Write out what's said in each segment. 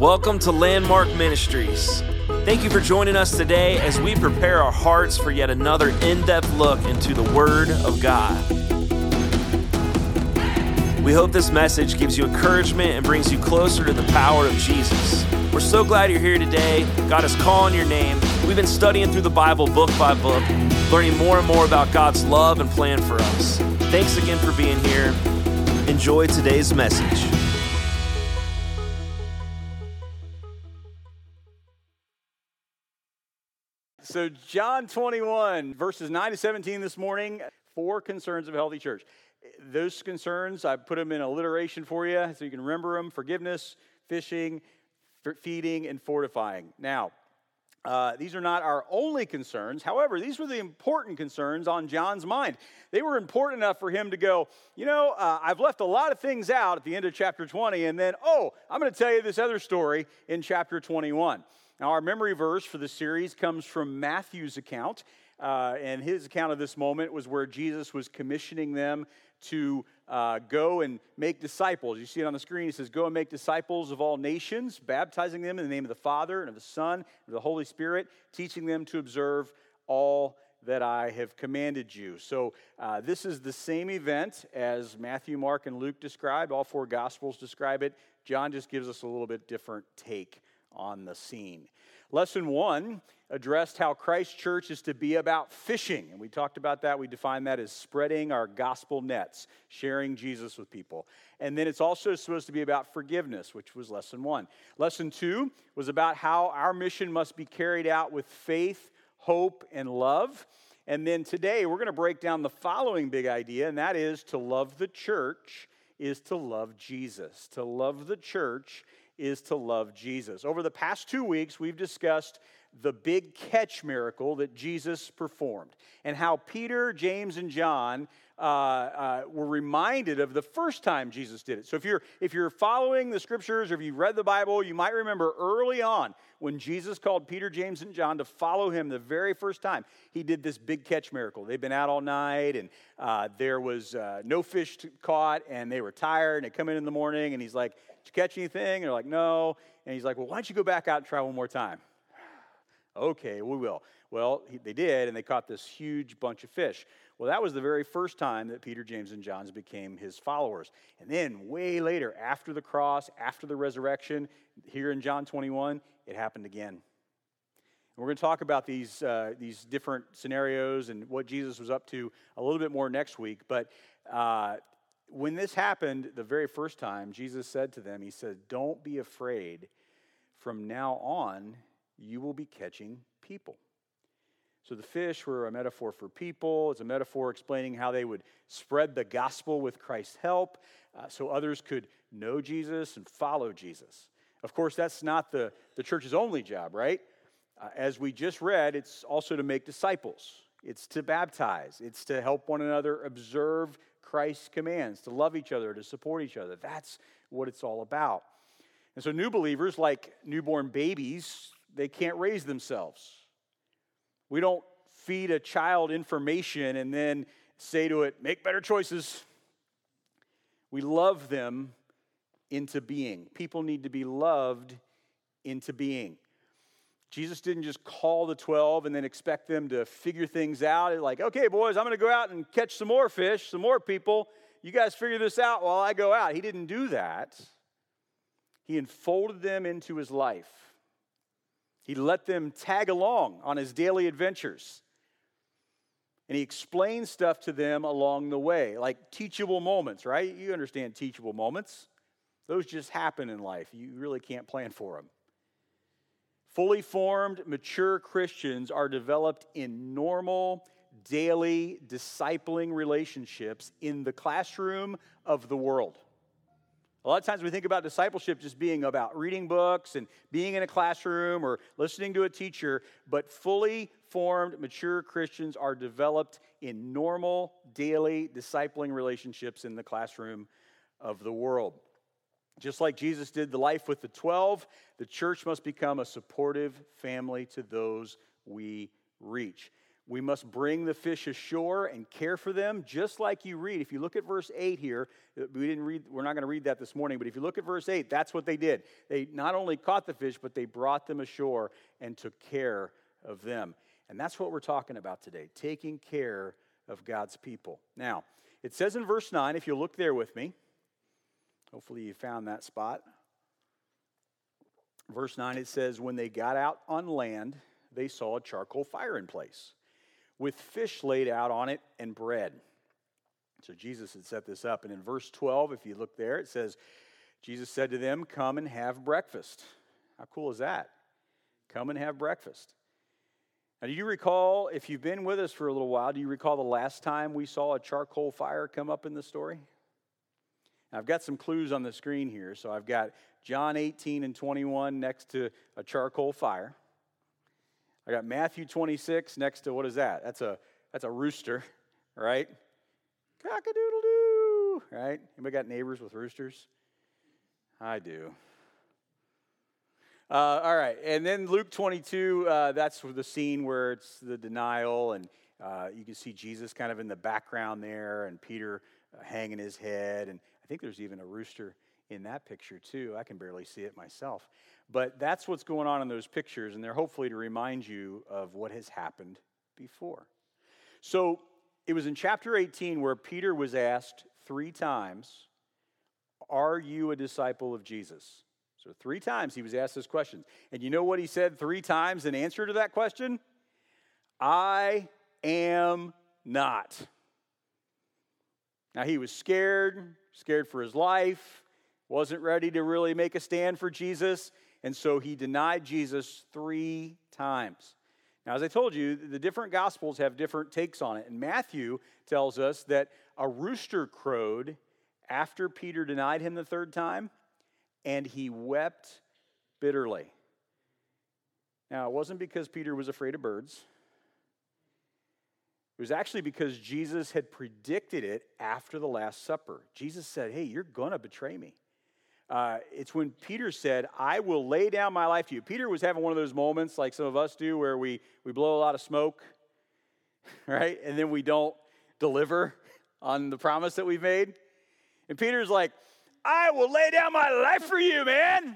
Welcome to Landmark Ministries. Thank you for joining us today as we prepare our hearts for yet another in-depth look into the Word of God. We hope this message gives you encouragement and brings you closer to the power of Jesus. We're so glad you're here today. God is calling your name. We've been studying through the Bible book by book, learning more and more about God's love and plan for us. Thanks again for being here. Enjoy today's message. So John 21, verses 9 to 17 this morning, 4 concerns of a healthy church. Those concerns, I put them in alliteration for you so you can remember them: forgiveness, fishing, feeding, and fortifying. Now, these are not our only concerns. However, these were the important concerns on John's mind. They were important enough for him to go, I've left a lot of things out at the end of chapter 20, and then, I'm going to tell you this other story in chapter 21. Now, our memory verse for the series comes from Matthew's account, and his account of this moment was where Jesus was commissioning them to go and make disciples. You see it on the screen. It says, "Go and make disciples of all nations, baptizing them in the name of the Father and of the Son and of the Holy Spirit, teaching them to observe all that I have commanded you." So this is the same event as Matthew, Mark, and Luke described. All 4 Gospels describe it. John just gives us a little bit different take on the scene. Lesson 1 addressed how Christ Church is to be about fishing. And we talked about that. We defined that as spreading our gospel nets, sharing Jesus with people. And then it's also supposed to be about forgiveness, which was lesson 1. Lesson 2 was about how our mission must be carried out with faith, hope, and love. And then today we're going to break down the following big idea, and that is to love the church is to love Jesus. To love the church is to love Jesus. Over the past 2 weeks, we've discussed the big catch miracle that Jesus performed and how Peter, James, and John were reminded of the first time Jesus did it. So if you're following the scriptures or if you've read the Bible, you might remember early on when Jesus called Peter, James, and John to follow him the very first time, he did this big catch miracle. They'd been out all night and there was no fish caught and they were tired and they come in the morning and he's like, "Did you catch anything?" And they're like, "No." And he's like, "Well, why don't you go back out and try one more time?" "Okay, we will." Well, they did, and they caught this huge bunch of fish. Well, that was the very first time that Peter, James, and John became his followers. And then way later, after the cross, after the resurrection, here in John 21, it happened again. And we're going to talk about these different scenarios and what Jesus was up to a little bit more next week. But when this happened the very first time, Jesus said to them, he said, "Don't be afraid. From now on, you will be catching people." So the fish were a metaphor for people. It's a metaphor explaining how they would spread the gospel with Christ's help so others could know Jesus and follow Jesus. Of course, that's not the church's only job, right? As we just read, it's also to make disciples. It's to baptize. It's to help one another observe Christ's commands, to love each other, to support each other. That's what it's all about. And so new believers, like newborn babies, they can't raise themselves. We don't feed a child information and then say to it, "Make better choices." We love them into being. People need to be loved into being. Jesus didn't just call the 12 and then expect them to figure things out. Like, "Okay, boys, I'm going to go out and catch some more fish, some more people. You guys figure this out while I go out." He didn't do that. He enfolded them into his life. He let them tag along on his daily adventures. And he explained stuff to them along the way, like teachable moments, right? You understand teachable moments. Those just happen in life. You really can't plan for them. Fully formed, mature Christians are developed in normal, daily, discipling relationships in the classroom of the world. A lot of times we think about discipleship just being about reading books and being in a classroom or listening to a teacher, but fully formed, mature Christians are developed in normal, daily, discipling relationships in the classroom of the world. Just like Jesus did the life with the 12, the church must become a supportive family to those we reach. We must bring the fish ashore and care for them, just like you read. If you look at verse 8 here, we're not going to read that this morning, but if you look at verse 8, that's what they did. They not only caught the fish, but they brought them ashore and took care of them. And that's what we're talking about today, taking care of God's people. Now, it says in verse 9, if you'll look there with me, hopefully you found that spot. Verse 9, it says, when they got out on land, they saw a charcoal fire in place, with fish laid out on it and bread. So Jesus had set this up. And in verse 12, if you look there, it says, Jesus said to them, come and have breakfast. How cool is that? Come and have breakfast. Now, do you recall, if you've been with us for a little while, do you recall the last time we saw a charcoal fire come up in the story? Now, I've got some clues on the screen here. So I've got John 18 and 21 next to a charcoal fire. I got Matthew 26 next to, what is that? That's a rooster, right? Cock-a-doodle-doo, right? Anybody got neighbors with roosters? I do. All right, and then Luke 22, that's the scene where it's the denial, and you can see Jesus kind of in the background there, and Peter hanging his head, and I think there's even a rooster in that picture too. I can barely see it myself. But that's what's going on in those pictures, and they're hopefully to remind you of what has happened before. So it was in chapter 18 where Peter was asked 3 times, are you a disciple of Jesus? So 3 times he was asked this question. And you know what he said 3 times in answer to that question? I am not. Now he was scared for his life, wasn't ready to really make a stand for Jesus, and so he denied Jesus 3 times. Now, as I told you, the different Gospels have different takes on it, and Matthew tells us that a rooster crowed after Peter denied him the 3rd time, and he wept bitterly. Now, it wasn't because Peter was afraid of birds. It was actually because Jesus had predicted it after the Last Supper. Jesus said, hey, you're going to betray me. It's when Peter said, I will lay down my life for you. Peter was having one of those moments like some of us do where we blow a lot of smoke, right? And then we don't deliver on the promise that we've made. And Peter's like, I will lay down my life for you, man.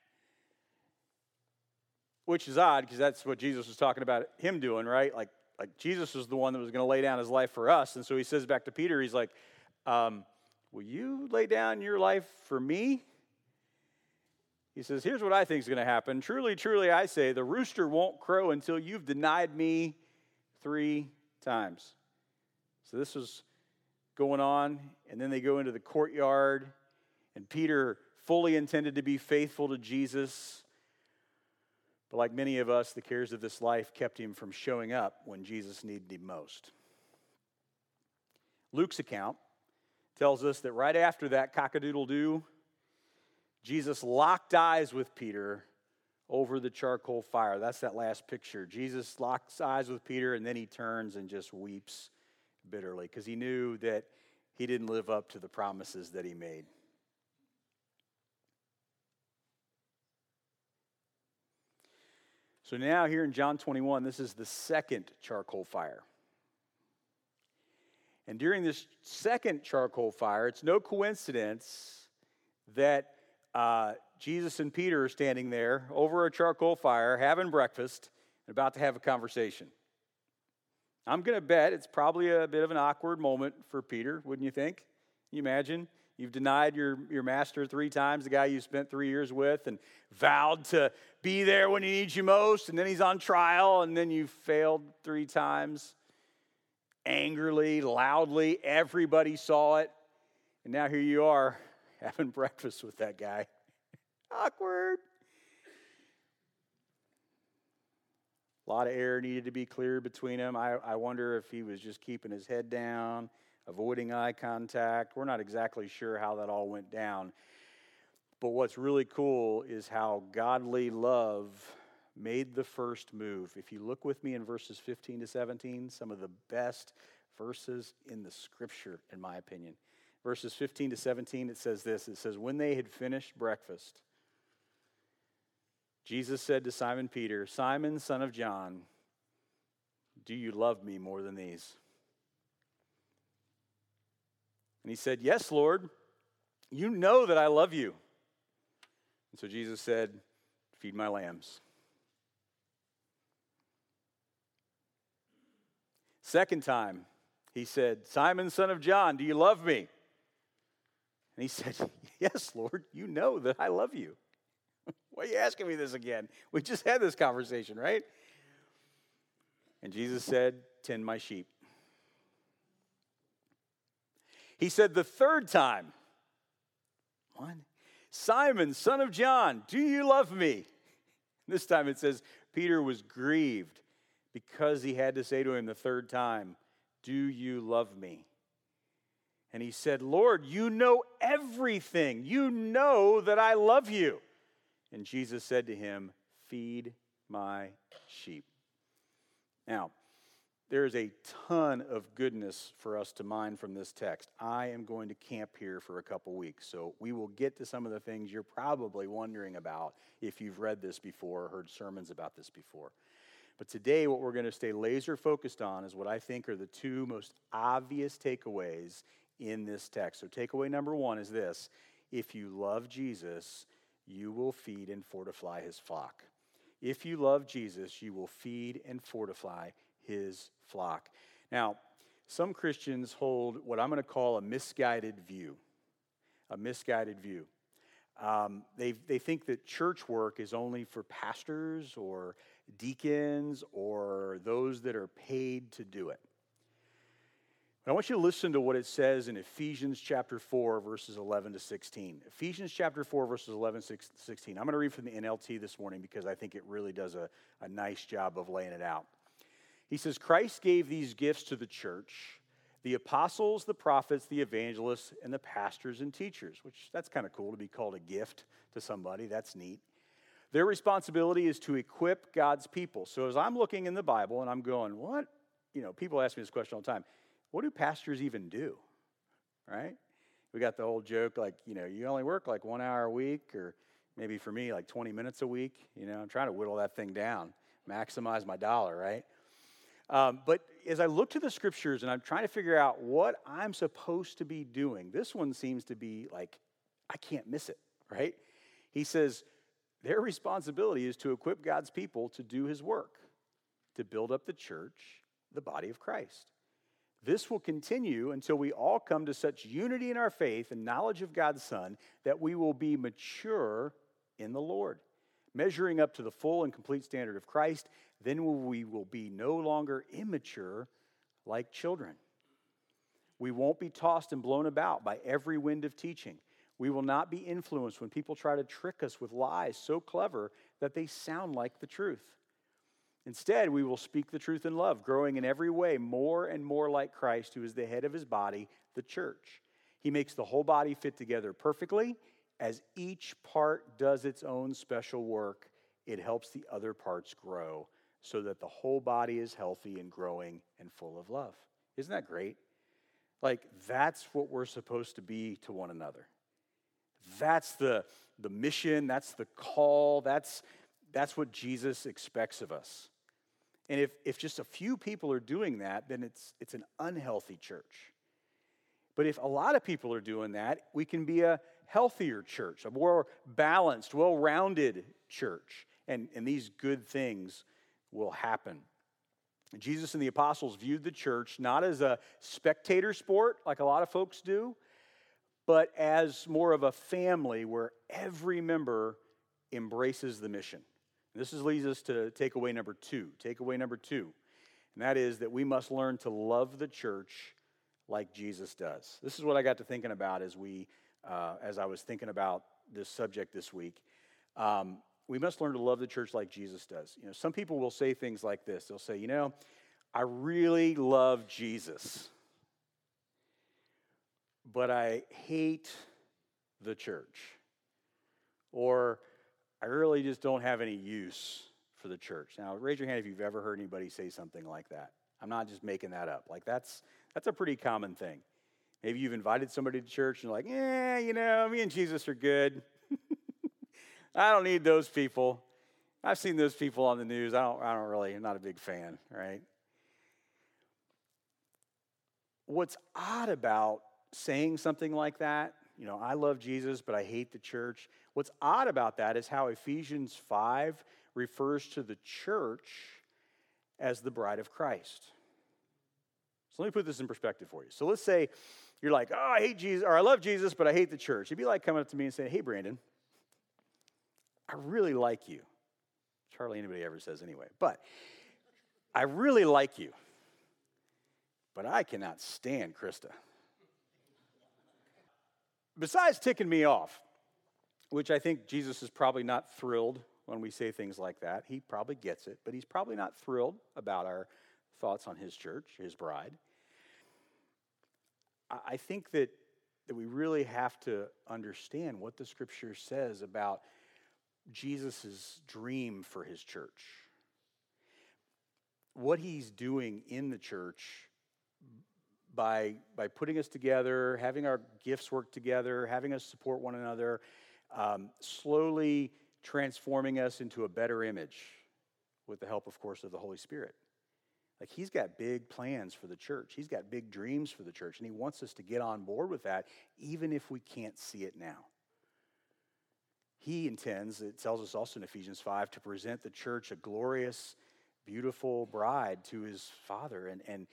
Which is odd because that's what Jesus was talking about him doing, right? Like Jesus was the one that was going to lay down his life for us. And so he says back to Peter, he's like, will you lay down your life for me? He says, here's what I think is going to happen. Truly, truly, I say, the rooster won't crow until you've denied me 3 times. So this was going on, and then they go into the courtyard, and Peter fully intended to be faithful to Jesus. But like many of us, the cares of this life kept him from showing up when Jesus needed him most. Luke's account tells us that right after that cock-a-doodle-doo, Jesus locked eyes with Peter over the charcoal fire. That's that last picture. Jesus locks eyes with Peter, and then he turns and just weeps bitterly because he knew that he didn't live up to the promises that he made. So now here in John 21, this is the 2nd charcoal fire. And during this 2nd charcoal fire, it's no coincidence that Jesus and Peter are standing there over a charcoal fire, having breakfast, and about to have a conversation. I'm going to bet it's probably a bit of an awkward moment for Peter, wouldn't you think? Can you imagine? You've denied your master 3 times, the guy you spent 3 years with, and vowed to be there when he needs you most, and then he's on trial, and then you failed 3 times. Angrily, loudly, everybody saw it, and now here you are having breakfast with that guy. Awkward. A lot of air needed to be cleared between them. I wonder if he was just keeping his head down, avoiding eye contact. We're not exactly sure how that all went down. But what's really cool is how godly love made the first move. If you look with me in verses 15 to 17, some of the best verses in the Scripture, in my opinion. Verses 15 to 17, it says this. It says, when they had finished breakfast, Jesus said to Simon Peter, Simon, son of John, do you love me more than these? And he said, yes, Lord, you know that I love you. And so Jesus said, feed my lambs. Second time, he said, Simon, son of John, do you love me? And he said, yes, Lord, you know that I love you. Why are you asking me this again? We just had this conversation, right? And Jesus said, tend my sheep. He said the third time, Simon, son of John, do you love me? This time it says Peter was grieved because he had to say to him the third time, do you love me? And he said, Lord, you know everything. You know that I love you. And Jesus said to him, feed my sheep. Now, there is a ton of goodness for us to mine from this text. I am going to camp here for a couple weeks, so we will get to some of the things you're probably wondering about if you've read this before or heard sermons about this before. But today, what we're going to stay laser focused on is what I think are the two most obvious takeaways in this text. So takeaway number one is this: if you love Jesus, you will feed and fortify his flock. If you love Jesus, you will feed and fortify his flock. Now, some Christians hold what I'm going to call a misguided view. A misguided view. They think that church work is only for pastors or deacons or those that are paid to do it. But I want you to listen to what it says in Ephesians chapter 4, verses 11 to 16. Ephesians chapter 4, verses 11 to 16. I'm going to read from the NLT this morning because I think it really does a nice job of laying it out. He says, Christ gave these gifts to the church, the apostles, the prophets, the evangelists, and the pastors and teachers, which that's kind of cool to be called a gift to somebody. That's neat. Their responsibility is to equip God's people. So as I'm looking in the Bible and I'm going, what? People ask me this question all the time. What do pastors even do? Right? We got the whole joke like, you only work like 1 hour a week, or maybe for me, like 20 minutes a week. I'm trying to whittle that thing down, maximize my dollar, right? But as I look to the scriptures and I'm trying to figure out what I'm supposed to be doing, this one seems to be like, I can't miss it, right? He says, their responsibility is to equip God's people to do his work, to build up the church, the body of Christ. This will continue until we all come to such unity in our faith and knowledge of God's Son that we will be mature in the Lord, measuring up to the full and complete standard of Christ. Then we will be no longer immature like children. We won't be tossed and blown about by every wind of teaching. We will not be influenced when people try to trick us with lies so clever that they sound like the truth. Instead, we will speak the truth in love, growing in every way more and more like Christ, who is the head of his body, the church. He makes the whole body fit together perfectly. As each part does its own special work, it helps the other parts grow so that the whole body is healthy and growing and full of love. Isn't that great? That's what we're supposed to be to one another. That's the mission, that's the call, that's what Jesus expects of us. And if just a few people are doing that, then it's an unhealthy church. But if a lot of people are doing that, we can be a healthier church, a more balanced, well-rounded church. And these good things will happen. Jesus and the apostles viewed the church not as a spectator sport like a lot of folks do, but as more of a family where every member embraces the mission. This leads us to takeaway number two. Takeaway number two, and that is that we must learn to love the church like Jesus does. This is what I got to thinking about as I was thinking about this subject this week. We must learn to love the church like Jesus does. Some people will say things like this. They'll say, I really love Jesus, but I hate the church. Or I really just don't have any use for the church. Now, raise your hand if you've ever heard anybody say something like that. I'm not just making that up. That's a pretty common thing. Maybe you've invited somebody to church and you're like, me and Jesus are good. I don't need those people. I've seen those people on the news. I'm not a big fan, right? what's odd about saying something like that, I love Jesus, but I hate the church. What's odd about that is how Ephesians 5 refers to the church as the bride of Christ. So let me put this in perspective for you. So let's say you're like, oh, I hate Jesus, or I love Jesus, but I hate the church. It'd be like coming up to me and saying, hey, Brandon, I really like you. Which hardly anybody ever says anyway. But I really like you, but I cannot stand Krista. Besides ticking me off, which I think Jesus is probably not thrilled when we say things like that. He probably gets it, but he's probably not thrilled about our thoughts on his church, his bride. I think that we really have to understand what the scripture says about Jesus' dream for his church. What he's doing in the church by putting us together, having our gifts work together, having us support one another, slowly transforming us into a better image with the help, of course, of the Holy Spirit. Like, he's got big plans for the church. He's got big dreams for the church, and he wants us to get on board with that, even if we can't see it now. He intends, it tells us also in Ephesians 5, to present the church a glorious, beautiful bride to his Father,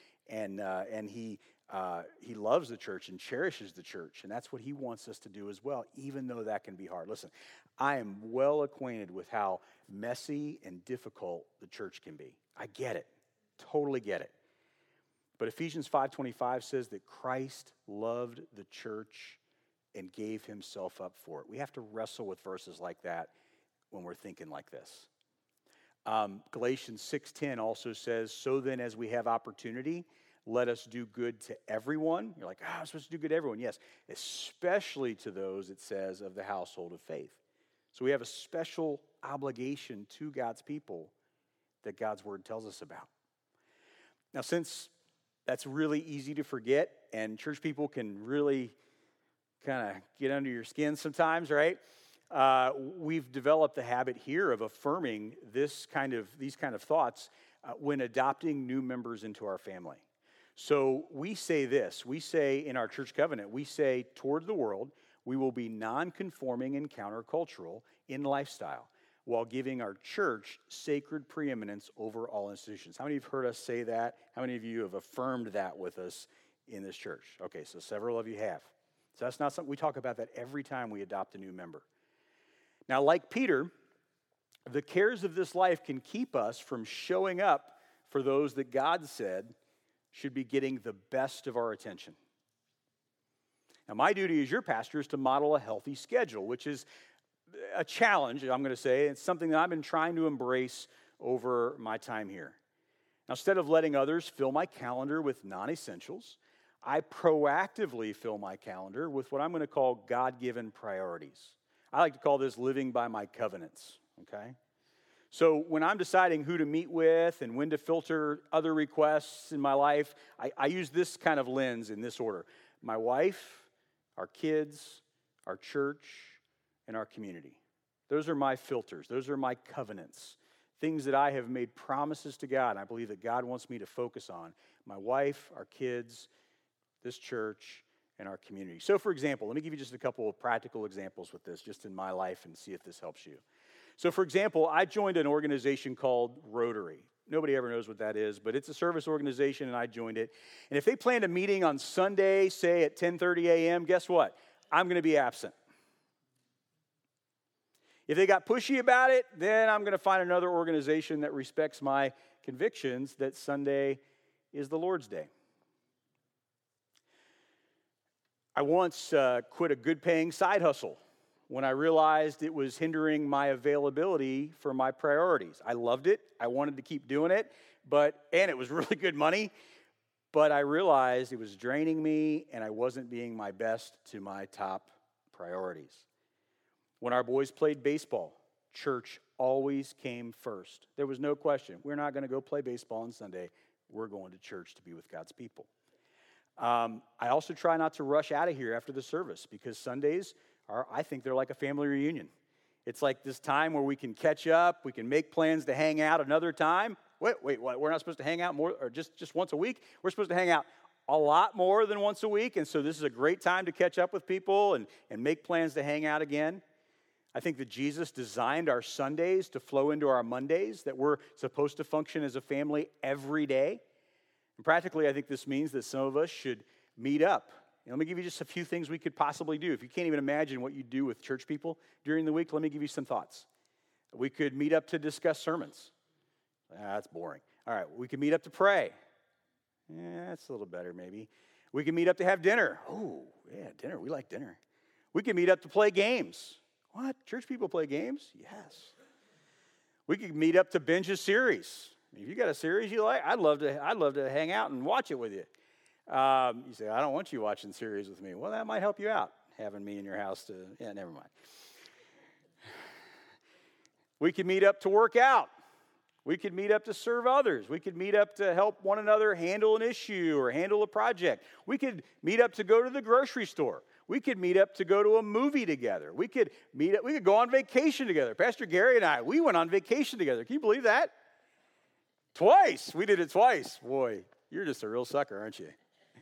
and he loves the church and cherishes the church, and that's what he wants us to do as well, even though that can be hard. Listen, I am well acquainted with how messy and difficult the church can be. I get it. Totally get it. But Ephesians 5:25 says that Christ loved the church and gave himself up for it. We have to wrestle with verses like that when we're thinking like this. Galatians 6:10 also says, so then as we have opportunity, let us do good to everyone. You're like, I'm supposed to do good to everyone. Yes, especially to those, it says, of the household of faith. So we have a special obligation to God's people that God's word tells us about. Now, since that's really easy to forget, and church people can really kind of get under your skin sometimes, right? We've developed the habit here of affirming these kind of thoughts when adopting new members into our family. So we say this. We say in our church covenant, we say toward the world, we will be non-conforming and countercultural in lifestyle, while giving our church sacred preeminence over all institutions. How many of you have heard us say that? How many of you have affirmed that with us in this church? Okay, so several of you have. So that's not something, we talk about that every time we adopt a new member. Now, like Peter, the cares of this life can keep us from showing up for those that God said should be getting the best of our attention. Now, my duty as your pastor is to model a healthy schedule, which is a challenge, I'm going to say. It's something that I've been trying to embrace over my time here. Now, instead of letting others fill my calendar with non-essentials, I proactively fill my calendar with what I'm going to call God-given priorities. I like to call this living by my covenants, okay? So when I'm deciding who to meet with and when to filter other requests in my life, I use this kind of lens in this order. My wife, our kids, our church, and our community. Those are my filters. Those are my covenants. Things that I have made promises to God, and I believe that God wants me to focus on. My wife, our kids, this church, and our community. So for example, let me give you just a couple of practical examples with this, just in my life, and see if this helps you. So for example, I joined an organization called Rotary. Nobody ever knows what that is, but it's a service organization, and I joined it. And if they planned a meeting on Sunday, say at 10:30 a.m., guess what? I'm going to be absent. If they got pushy about it, then I'm going to find another organization that respects my convictions that Sunday is the Lord's Day. I once quit a good-paying side hustle when I realized it was hindering my availability for my priorities. I loved it. I wanted to keep doing it, and it was really good money, but I realized it was draining me, and I wasn't being my best to my top priorities. When our boys played baseball, church always came first. There was no question. We're not going to go play baseball on Sunday. We're going to church to be with God's people. I also try not to rush out of here after the service because Sundays I think they're like a family reunion. It's like this time where we can catch up, we can make plans to hang out another time. Wait, what? We're not supposed to hang out more or just once a week? We're supposed to hang out a lot more than once a week, and so this is a great time to catch up with people and make plans to hang out again. I think that Jesus designed our Sundays to flow into our Mondays, that we're supposed to function as a family every day. And practically, I think this means that some of us should meet up. And let me give you just a few things we could possibly do. If you can't even imagine what you do with church people during the week, let me give you some thoughts. We could meet up to discuss sermons. That's boring. All right, we could meet up to pray. That's a little better maybe. We could meet up to have dinner. Oh, yeah, dinner. We like dinner. We could meet up to play games. What? Church people play games? Yes. We could meet up to binge a series. If you got a series you like, I'd love to hang out and watch it with you. You say, I don't want you watching series with me. Well, that might help you out, having me in your house never mind. We could meet up to work out. We could meet up to serve others. We could meet up to help one another handle an issue or handle a project. We could meet up to go to the grocery store. We could meet up to go to a movie together. We could meet up. We could go on vacation together. Pastor Gary and I, we went on vacation together. Can you believe that? Twice. We did it twice. Boy, you're just a real sucker, aren't you?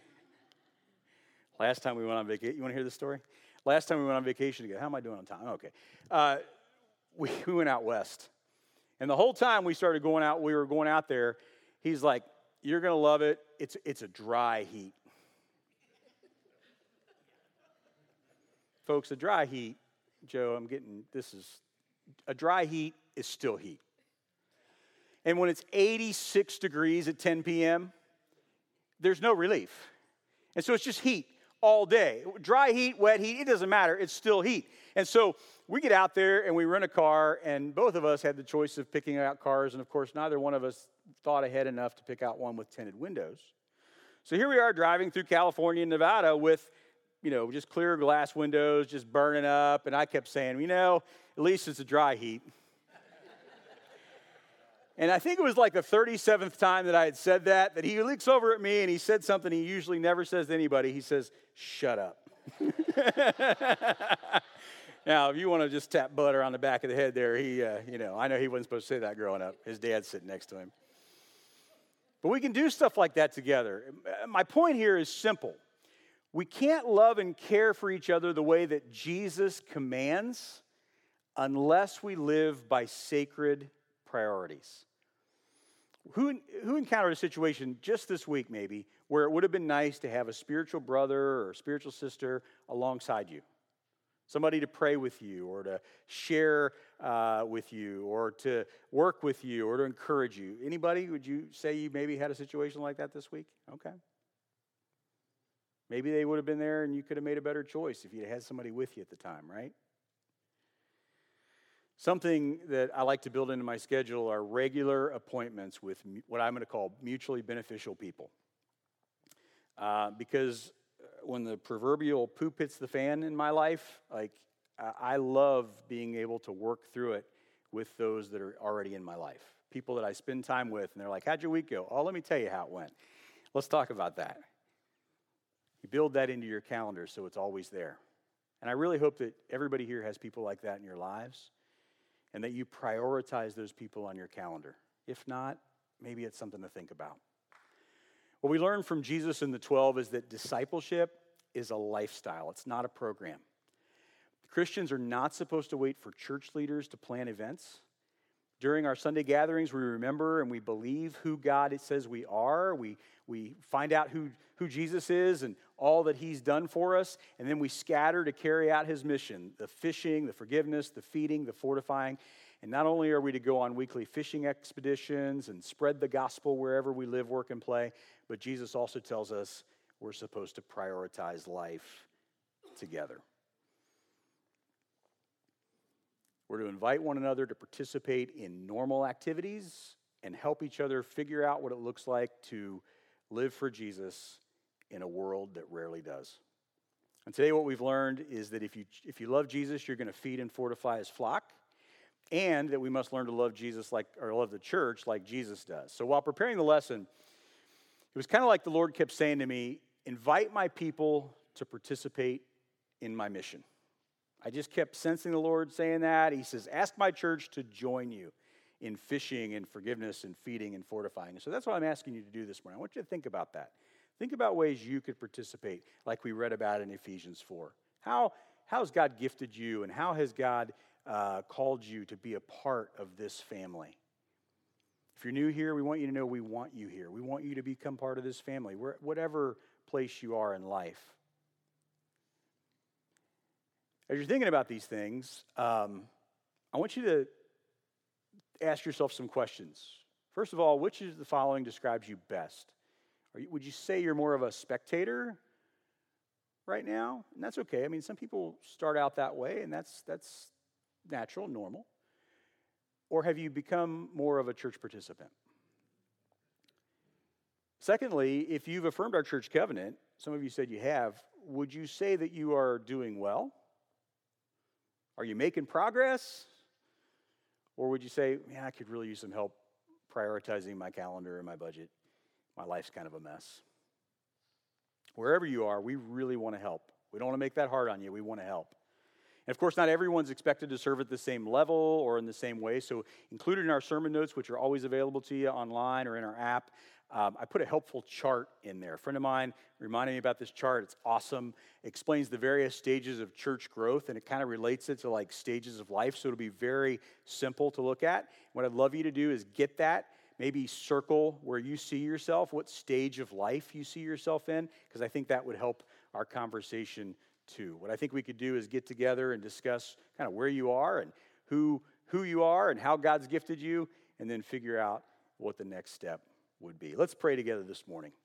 Last time we went on vacation, you want to hear this story? Last time we went on vacation together, how am I doing on time? Okay. We went out west. And the whole time we were going out there, he's like, you're going to love it. It's a dry heat. Folks, a dry heat, Joe, a dry heat is still heat. And when it's 86 degrees at 10 p.m., there's no relief. And so it's just heat all day. Dry heat, wet heat, it doesn't matter. It's still heat. And so we get out there and we rent a car, and both of us had the choice of picking out cars, and of course neither one of us thought ahead enough to pick out one with tinted windows. So here we are driving through California and Nevada with, just clear glass windows, just burning up, and I kept saying, at least it's a dry heat. And I think it was like the 37th time that I had said that he looks over at me and he said something he usually never says to anybody. He says, shut up. Now, if you want to just tap Butter on the back of the head there, I know he wasn't supposed to say that growing up. His dad's sitting next to him. But we can do stuff like that together. My point here is simple. We can't love and care for each other the way that Jesus commands unless we live by sacred priorities. Who encountered a situation just this week maybe where it would have been nice to have a spiritual brother or spiritual sister alongside you? Somebody to pray with you or to share with you or to work with you or to encourage you. Anybody, would you say you maybe had a situation like that this week? Okay. Maybe they would have been there and you could have made a better choice if you had somebody with you at the time, right? Something that I like to build into my schedule are regular appointments with what I'm going to call mutually beneficial people. Because when the proverbial poop hits the fan in my life, I love being able to work through it with those that are already in my life. People that I spend time with, and they're like, how'd your week go? Oh, let me tell you how it went. Let's talk about that. You build that into your calendar so it's always there. And I really hope that everybody here has people like that in your lives and that you prioritize those people on your calendar. If not, maybe it's something to think about. What we learned from Jesus and the 12 is that discipleship is a lifestyle. It's not a program. Christians are not supposed to wait for church leaders to plan events. During our Sunday gatherings, we remember and we believe who God says we are. We find out who Jesus is and all that he's done for us, and then we scatter to carry out his mission, the fishing, the forgiveness, the feeding, the fortifying. And not only are we to go on weekly fishing expeditions and spread the gospel wherever we live, work, and play, but Jesus also tells us we're supposed to prioritize life together. We're to invite one another to participate in normal activities and help each other figure out what it looks like to live for Jesus in a world that rarely does. And today what we've learned is that if you love Jesus, you're going to feed and fortify his flock, and that we must learn to love Jesus love the church like Jesus does. So while preparing the lesson, it was kind of like the Lord kept saying to me, invite my people to participate in my mission. I just kept sensing the Lord saying that. He says, ask my church to join you in fishing and forgiveness and feeding and fortifying. So that's what I'm asking you to do this morning. I want you to think about that. Think about ways you could participate, like we read about in Ephesians 4. How has God gifted you, and how has God called you to be a part of this family? If you're new here, we want you to know we want you here. We want you to become part of this family, whatever place you are in life. As you're thinking about these things, I want you to ask yourself some questions. First of all, which of the following describes you best? Would you say you're more of a spectator right now? And that's okay. I mean, some people start out that way, and that's natural, normal. Or have you become more of a church participant? Secondly, if you've affirmed our church covenant, some of you said you have, would you say that you are doing well? Are you making progress? Or would you say, I could really use some help prioritizing my calendar and my budget? My life's kind of a mess. Wherever you are, we really want to help. We don't want to make that hard on you. We want to help. And of course, not everyone's expected to serve at the same level or in the same way. So included in our sermon notes, which are always available to you online or in our app, I put a helpful chart in there. A friend of mine reminded me about this chart. It's awesome. It explains the various stages of church growth, and it kind of relates it to like stages of life. So it'll be very simple to look at. What I'd love you to do is get that. Maybe circle where you see yourself, what stage of life you see yourself in, because I think that would help our conversation too. What I think we could do is get together and discuss kind of where you are and who you are and how God's gifted you, and then figure out what the next step would be. Let's pray together this morning.